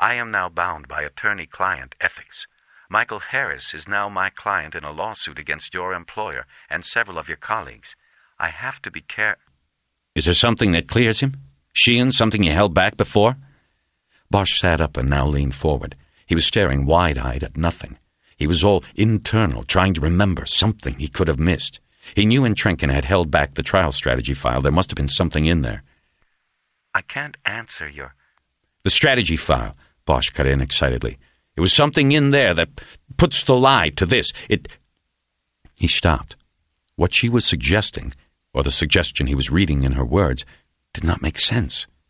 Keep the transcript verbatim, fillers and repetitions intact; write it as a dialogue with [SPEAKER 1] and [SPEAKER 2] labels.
[SPEAKER 1] I am now bound by attorney-client ethics. Michael Harris is now my client in a lawsuit against your employer and several of your colleagues. I have to be care...
[SPEAKER 2] Is there something that clears him? Sheehan, something you held back before? Bosch sat up and now leaned forward. He was staring wide-eyed at nothing. He was all internal, trying to remember something he could have missed. He knew when Trenken had held back the trial strategy file, there must have been something in there.
[SPEAKER 1] I can't answer your...
[SPEAKER 2] The strategy file, Bosch cut in excitedly. It was something in there that puts the lie to this. It... He stopped. What she was suggesting, or the suggestion he was reading in her words, did not make sense.